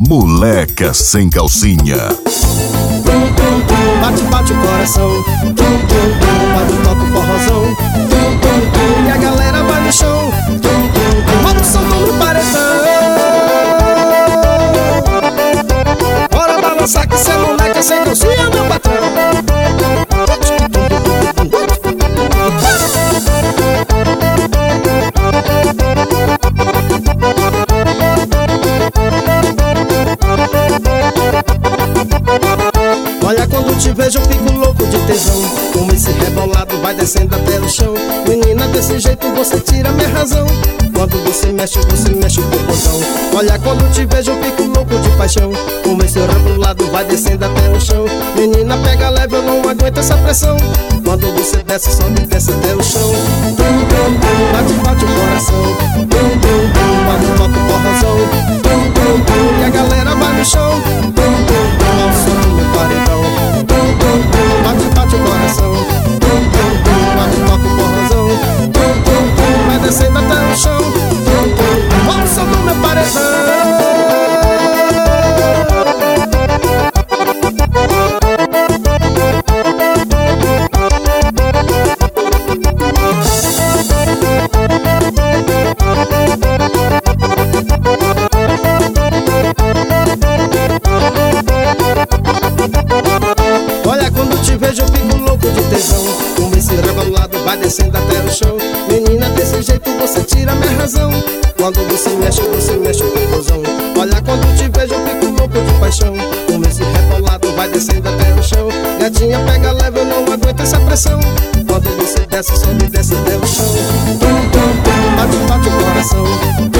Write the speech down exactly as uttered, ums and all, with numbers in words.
Moleca sem calcinha. Bate, bate o coração, bate, toca o forrozão, e a galera vai no chão, roda o som no paredão. Bora balançar que cê é moleca sem calcinha, meu patrão. Olha, quando te vejo eu fico louco de tesão. Com esse rebolado vai descendo até o chão. Menina, desse jeito você tira minha razão. Quando você mexe, você mexe o popozão. Olha, quando te vejo eu fico louco de paixão. Com esse rebolado vai descendo até o chão. Menina, pega leve, eu não aguento essa pressão. Quando você desce, sobe e desce até o chão. Bate, bate o coração, bate, toca o forrozão, e a galera vai no chão, ao som do meu paredão. Bate, bate o coração, bate, toca o forrozão, vai descendo até o chão, ao som do meu paredão. Olha, quando te vejo eu fico louco de tesão. Com esse rebolado vai descendo até o chão. Menina, desse jeito você tira minha razão. Quando você mexe, você mexe o confusão. Olha, quando te vejo eu fico louco de paixão. Com esse rebolado vai descendo até o chão. Gatinha, pega leve, eu não aguento essa pressão. Quando você desce, sobe e desce até o chão. Bate, bate o coração,